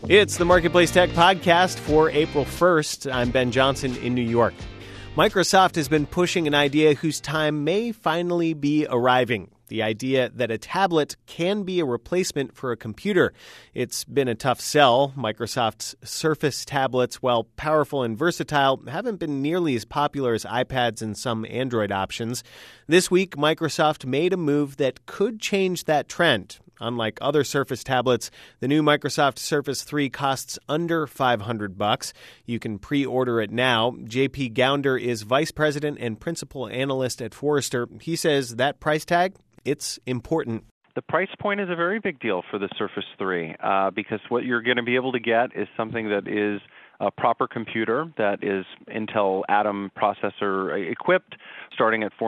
It's the Marketplace Tech Podcast for April 1st. I'm Ben Johnson in New York. Microsoft has been pushing an idea whose time may finally be arriving. The idea that a tablet can be a replacement for a computer. It's been a tough sell. Microsoft's Surface tablets, while powerful and versatile, haven't been nearly as popular as iPads and some Android options. This week, Microsoft made a move that could change that trend. Unlike other Surface tablets, the new Microsoft Surface 3 costs under $500. You can pre-order it now. JP Gounder is vice president and principal analyst at Forrester. He says that price tag, it's important. The price point is a very big deal for the Surface 3 because what you're going to be able to get is something that is a proper computer that is Intel Atom processor equipped, starting at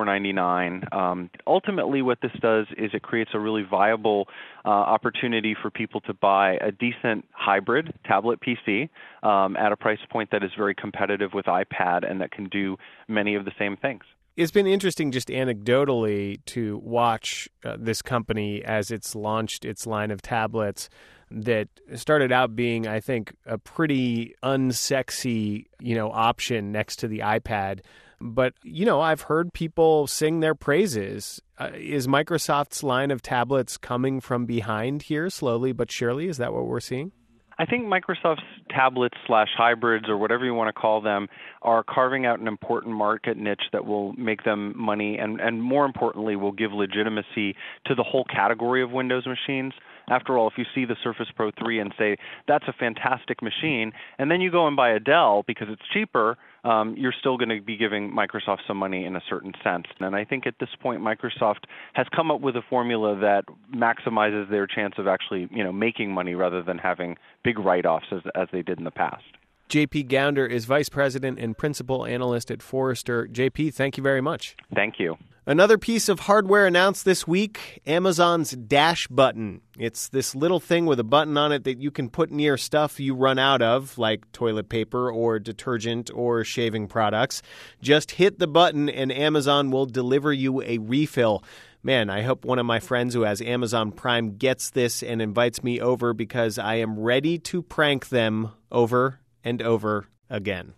$499. Ultimately, what this does is it creates a really viable opportunity for people to buy a decent hybrid tablet PC at a price point that is very competitive with iPad and that can do many of the same things. It's been interesting just anecdotally to watch this company as it's launched its line of tablets that started out being, I think, a pretty unsexy, option next to the iPad. But, I've heard people sing their praises. Is Microsoft's line of tablets coming from behind here slowly but surely? Is that what we're seeing? I think Microsoft's tablets / hybrids or whatever you want to call them are carving out an important market niche that will make them money and more importantly, will give legitimacy to the whole category of Windows machines. After all, if you see the Surface Pro 3 and say, that's a fantastic machine, and then you go and buy a Dell because it's cheaper, you're still going to be giving Microsoft some money in a certain sense. And I think at this point, Microsoft has come up with a formula that maximizes their chance of actually, making money rather than having big write-offs as they did in the past. JP Gounder is vice president and principal analyst at Forrester. JP, thank you very much. Thank you. Another piece of hardware announced this week, Amazon's Dash button. It's this little thing with a button on it that you can put near stuff you run out of, like toilet paper or detergent or shaving products. Just hit the button and Amazon will deliver you a refill. Man, I hope one of my friends who has Amazon Prime gets this and invites me over because I am ready to prank them over and over again.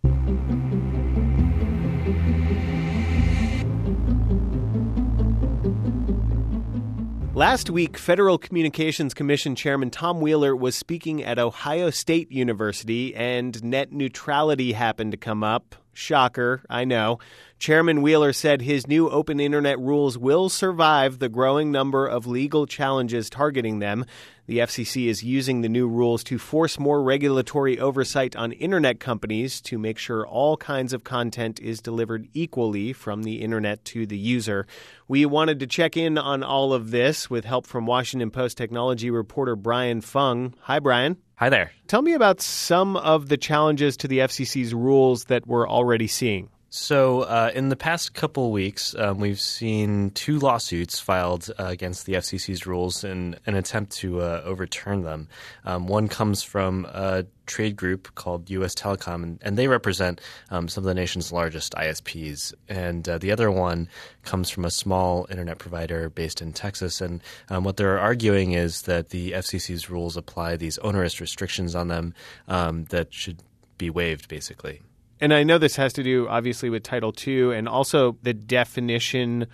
Last week, Federal Communications Commission Chairman Tom Wheeler was speaking at Ohio State University, and net neutrality happened to come up. Shocker, I know. Chairman Wheeler said his new open internet rules will survive the growing number of legal challenges targeting them. The FCC is using the new rules to force more regulatory oversight on internet companies to make sure all kinds of content is delivered equally from the internet to the user. We wanted to check in on all of this with help from Washington Post technology reporter Brian Fung. Hi, Brian. Hi there. Tell me about some of the challenges to the FCC's rules that we're already seeing. So in the past couple weeks, we've seen two lawsuits filed against the FCC's rules in an attempt to overturn them. One comes from a trade group called U.S. Telecom, and they represent some of the nation's largest ISPs. And the other one comes from a small internet provider based in Texas. And what they're arguing is that the FCC's rules apply these onerous restrictions on them that should be waived, basically. And I know this has to do, obviously, with Title II and also the definition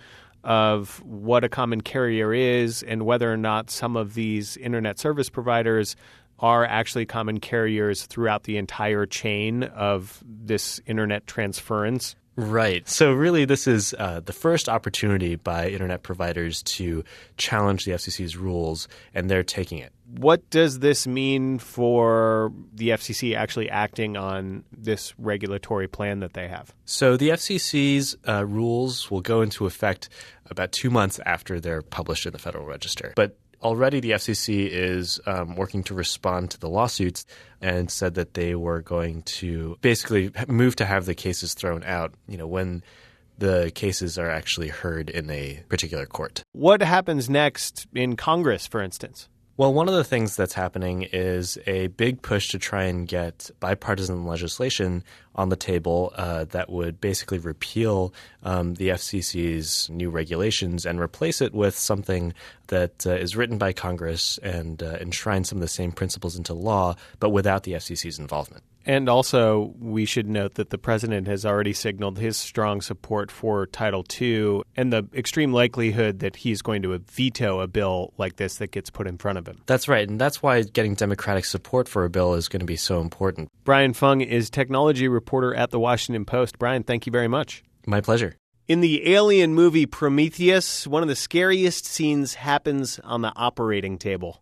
of what a common carrier is and whether or not some of these internet service providers are actually common carriers throughout the entire chain of this internet transference. Right. So really, this is the first opportunity by internet providers to challenge the FCC's rules, and they're taking it. What does this mean for the FCC actually acting on this regulatory plan that they have? So the FCC's rules will go into effect about 2 months after they're published in the Federal Register. But already the FCC is working to respond to the lawsuits and said that they were going to basically move to have the cases thrown out, when the cases are actually heard in a particular court. What happens next in Congress, for instance? Well, one of the things that's happening is a big push to try and get bipartisan legislation on the table that would basically repeal the FCC's new regulations and replace it with something that is written by Congress and enshrine some of the same principles into law, but without the FCC's involvement. And also, we should note that the president has already signaled his strong support for Title II and the extreme likelihood that he's going to veto a bill like this that gets put in front of him. That's right, and that's why getting Democratic support for a bill is going to be so important. Brian Fung is technology reporter at The Washington Post. Brian, thank you very much. My pleasure. In the Alien movie Prometheus, one of the scariest scenes happens on the operating table.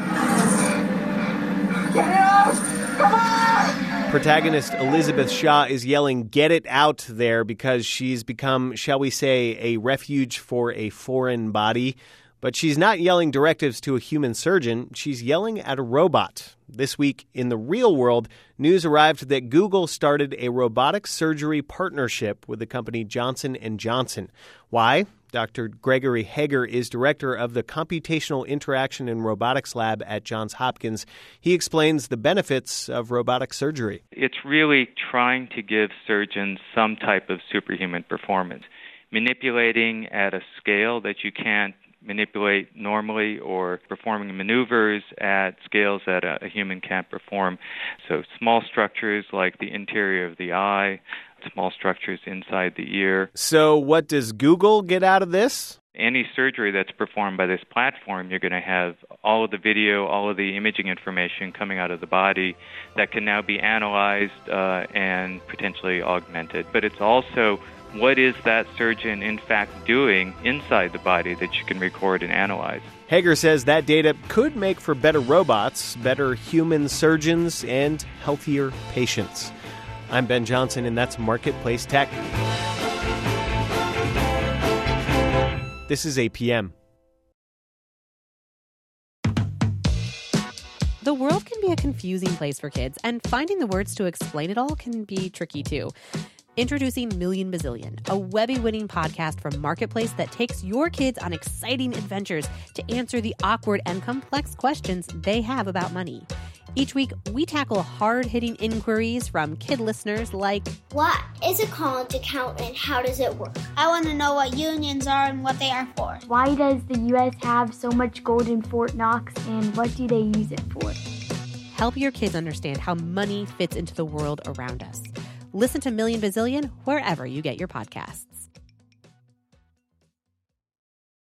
Get out! Come on! Protagonist Elizabeth Shaw is yelling, "Get it out there," because she's become, shall we say, a refuge for a foreign body. But she's not yelling directives to a human surgeon. She's yelling at a robot. This week, in the real world, news arrived that Google started a robotic surgery partnership with the company Johnson & Johnson. Why? Dr. Gregory Hager is director of the Computational Interaction and Robotics Lab at Johns Hopkins. He explains the benefits of robotic surgery. It's really trying to give surgeons some type of superhuman performance, manipulating at a scale that you can't manipulate normally, or performing maneuvers at scales that a human can't perform. So small structures like the interior of the eye, small structures inside the ear. So what does Google get out of this? Any surgery that's performed by this platform, you're going to have all of the video, all of the imaging information coming out of the body that can now be analyzed and potentially augmented. But it's also, what is that surgeon in fact doing inside the body that you can record and analyze? Hager says that data could make for better robots, better human surgeons, and healthier patients. I'm Ben Johnson, and that's Marketplace Tech. This is APM. The world can be a confusing place for kids, and finding the words to explain it all can be tricky too. Introducing Million Bazillion, a Webby-winning podcast from Marketplace that takes your kids on exciting adventures to answer the awkward and complex questions they have about money. Each week, we tackle hard-hitting inquiries from kid listeners like, what is a college account and how does it work? I want to know what unions are and what they are for. Why does the U.S. have so much gold in Fort Knox, and what do they use it for? Help your kids understand how money fits into the world around us. Listen to Million Bazillion wherever you get your podcasts.